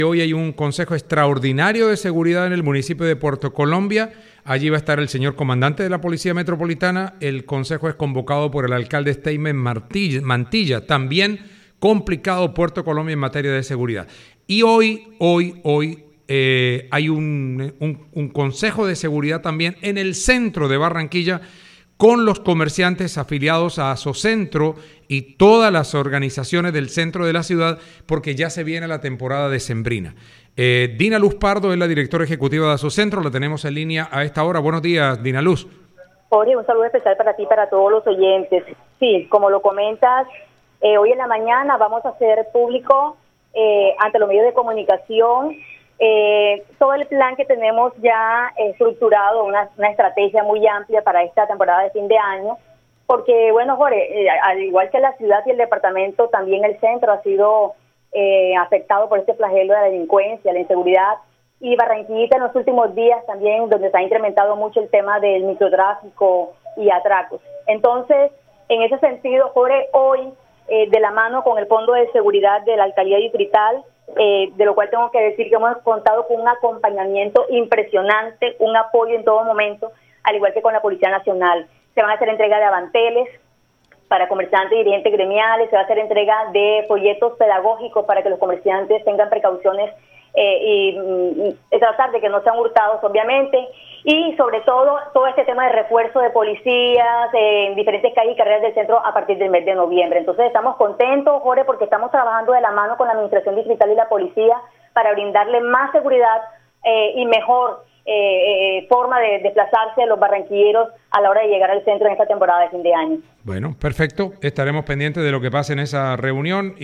Hoy hay un consejo extraordinario de seguridad en el municipio de Puerto Colombia. Allí va a estar el señor comandante de la Policía Metropolitana. El consejo es convocado por el alcalde Steinmen Mantilla. También complicado Puerto Colombia en materia de seguridad. Y hoy hay un consejo de seguridad también en el centro de Barranquilla, con los comerciantes afiliados a Asocentro y todas las organizaciones del centro de la ciudad, porque ya se viene la temporada decembrina. Dina Luz Pardo es la directora ejecutiva de Asocentro, la tenemos en línea a esta hora. Buenos días, Dina Luz. Jorge, un saludo especial para ti y para todos los oyentes. Sí, como lo comentas, hoy en la mañana vamos a hacer público ante los medios de comunicación todo el plan que tenemos ya estructurado, una estrategia muy amplia para esta temporada de fin de año, porque, bueno, Jorge, al igual que la ciudad y el departamento, también el centro ha sido afectado por este flagelo de la delincuencia, la inseguridad, y Barranquillita en los últimos días también, donde se ha incrementado mucho el tema del microtráfico y atracos. Entonces, en ese sentido, Jorge, hoy, de la mano con el Fondo de Seguridad de la Alcaldía Distrital, de lo cual tengo que decir que hemos contado con un acompañamiento impresionante, un apoyo en todo momento, al igual que con la Policía Nacional. Se van a hacer entrega de avanteles para comerciantes y dirigentes gremiales, se va a hacer entrega de folletos pedagógicos para que los comerciantes tengan precauciones y tratar de que no sean hurtados, obviamente, y sobre todo este tema de refuerzo de policías en diferentes calles y carreras del centro a partir del mes de noviembre. Entonces estamos contentos, Jorge, porque estamos trabajando de la mano con la Administración Distrital y la Policía para brindarle más seguridad y mejor forma de desplazarse a los barranquilleros a la hora de llegar al centro en esta temporada de fin de año. Bueno, perfecto. Estaremos pendientes de lo que pase en esa reunión.